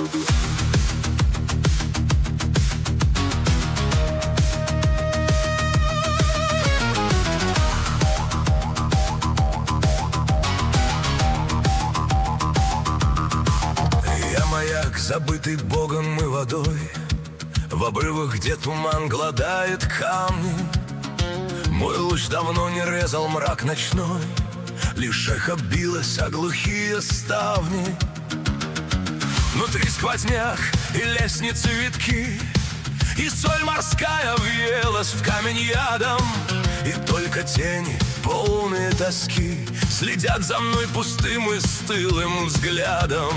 Забытый Богом и водой, в обрывах, где туман гладает камни. Мой луч давно не резал мрак ночной, лишь эхо билось о глухие ставни. Внутри сквозняк и лестницы витки, и соль морская въелась в камень ядом. И только тени, полные тоски, следят за мной пустым и стылым взглядом.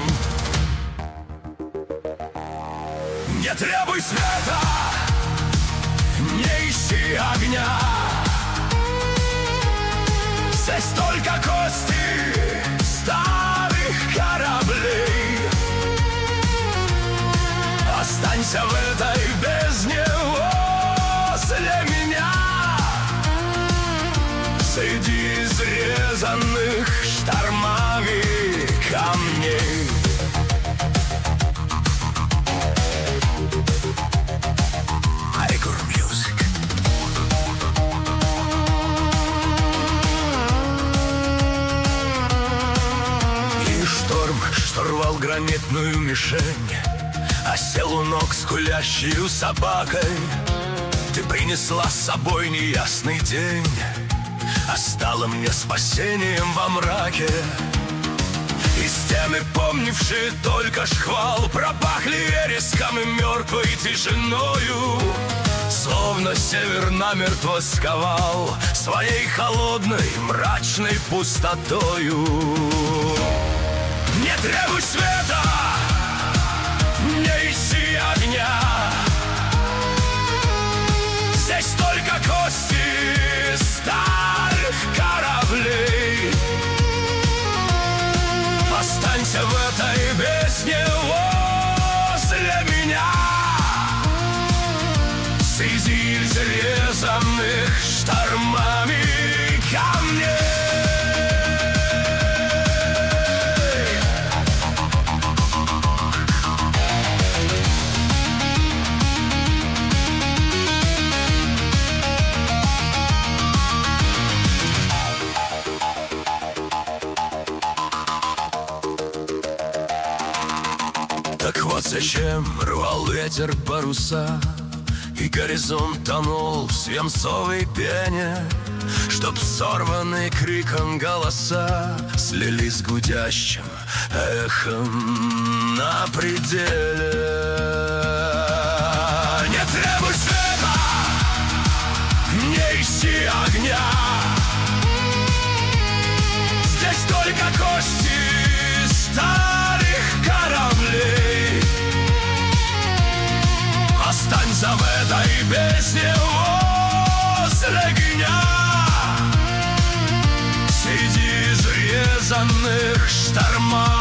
Не требуй света, не ищи огня. Здесь только кости старых кораблей. Останься в этой бездне возле меня, среди изрезанных штормами камней. Что рвал гранитную мишень, осел у ног скулящую собакой. Ты принесла с собой неясный день, а стала мне спасением во мраке. И стены, помнившие только шквал, пропахли вереском и мертвой тишиною. Словно север намертво сковал своей холодной мрачной пустотою. Не требуй света, не ищи огня. Здесь только кости старых кораблей. Останься в этой бездне возле меня, среди изрезанных штормами камней. Так вот зачем рвал ветер паруса, и горизонт тонул в свинцовой пене, чтоб сорванные криком голоса слились с гудящим эхом на пределе. Не требуй света, не ищи огня. Здесь только кости старых кораблей. Останься в этой бездне возле огня, среди изрезанных штормов